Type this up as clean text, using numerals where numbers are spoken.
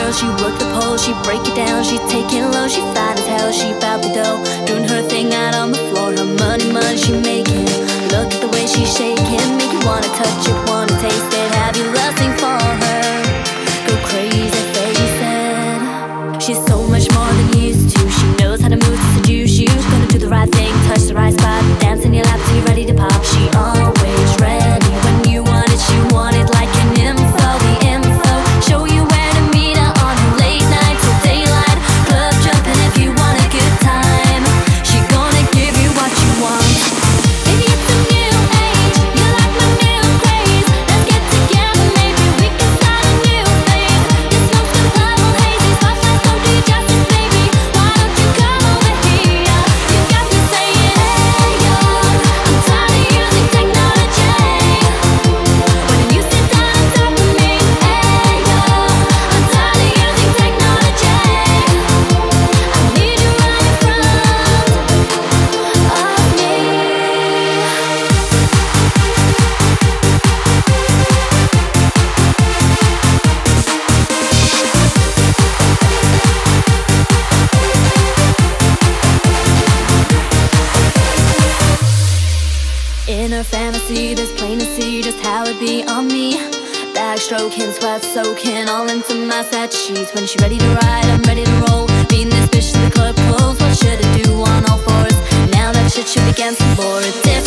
girl, she work the pole, she break it down, she take it low, she fine as hell, she bout the dough, doing her thing out on the floor. Her money, money she making. Look at the way she shaking, make you wanna touch it, wanna taste it, have you lusting for her. Go crazy, face it. She's so much more than used to. She knows how to move to seduce you. Gonna do the right thing, touch the right spot, dance in your lap till you're ready to pop. She always ready when you want it. She want it like an info, the info. Show you where to meet her on her late night till daylight. Club jumping if you want a good time. She gonna give you what you want. Maybe it's a new age, you like my new craze. Let's get together, maybe we can start a new phase. Your smoke's gonna bubble hazy, spotlights don't do you justice, baby. Why don't you come over here? You got me saying, hey yo, I'm tired of using technology. When you sit down on top of me, hey yo, I'm tired of using technology. I need you right in front of me. In her fantasy, there's plain to see just how it be on me. Backstroking, sweat soaking, all into my set sheets. When she ready to ride, I'm ready to roll. Being this bitch to the club close, what should I do on all fours? Now that shit should be against the floor.